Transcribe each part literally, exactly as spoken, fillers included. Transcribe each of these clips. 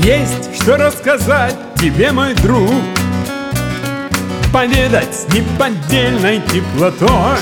Есть что рассказать тебе, мой друг, поведать с неподдельной теплотой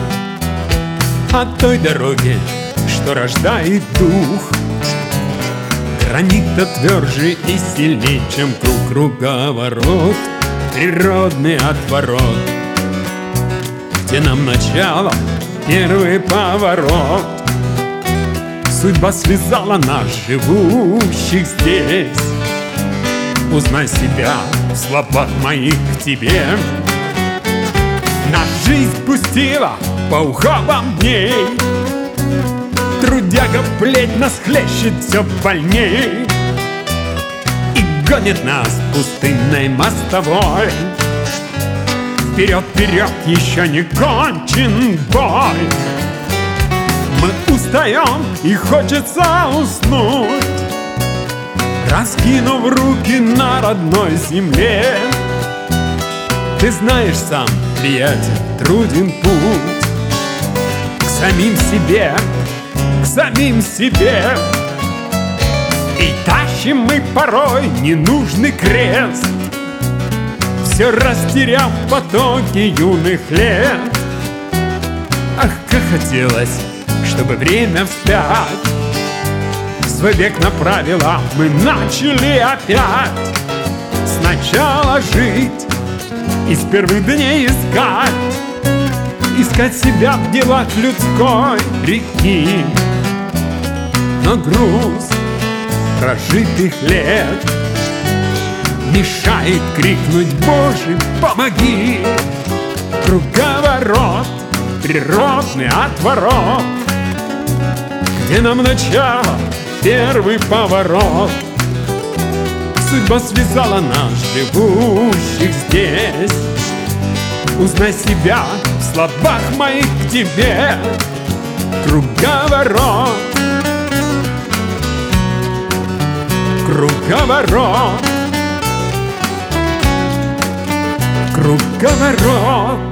о той дороге, что рождает дух. Гранит-то тверже и сильнее, чем круг круговорот, природный отворот, где нам начало, первый поворот. Судьба связала нас, живущих здесь. Узнай себя в словах моих к тебе. Наша жизнь пустила по ухабам дней. Трудяга плеть нас хлещет все больней и гонит нас пустынной мостовой. Вперед, вперед, еще не кончен бой. Мы устаем и хочется уснуть, раскинув руки на родной земле. Ты знаешь сам, приятель, труден путь к самим себе, к самим себе. И тащим мы порой ненужный крест, все растеряв в потоке юных лет. Ах, как хотелось, чтобы время вспять свой век направила, мы начали опять сначала жить и с первых дней искать, искать себя в делах людской реки. Но груз прожитых лет мешает крикнуть: Боже, помоги! Круговорот, природный отворот, где нам начало, первый поворот. Судьба связала нас, живущих здесь. Узнай себя в словах моих к тебе. Круговорот, круговорот, круговорот.